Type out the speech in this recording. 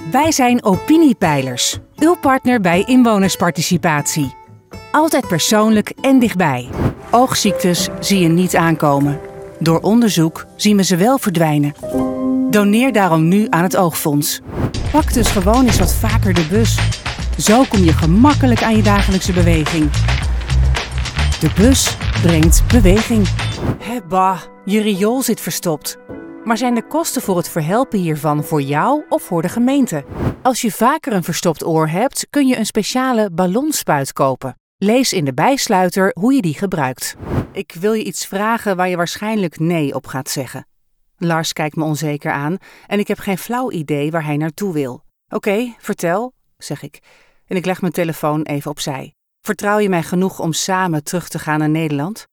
Wij zijn Opiniepeilers, uw partner bij inwonersparticipatie. Altijd persoonlijk en dichtbij. Oogziektes zie je niet aankomen. Door onderzoek zien we ze wel verdwijnen. Doneer daarom nu aan het Oogfonds. Pak dus gewoon eens wat vaker de bus. Zo kom je gemakkelijk aan je dagelijkse beweging. De bus brengt beweging. Bah, je riool zit verstopt. Maar zijn de kosten voor het verhelpen hiervan voor jou of voor de gemeente? Als je vaker een verstopt oor hebt, kun je een speciale ballonspuit kopen. Lees in de bijsluiter hoe je die gebruikt. Ik wil je iets vragen waar je waarschijnlijk nee op gaat zeggen. Lars kijkt me onzeker aan en ik heb geen flauw idee waar hij naartoe wil. Oké, vertel, zeg ik. En ik leg mijn telefoon even opzij. Vertrouw je mij genoeg om samen terug te gaan naar Nederland?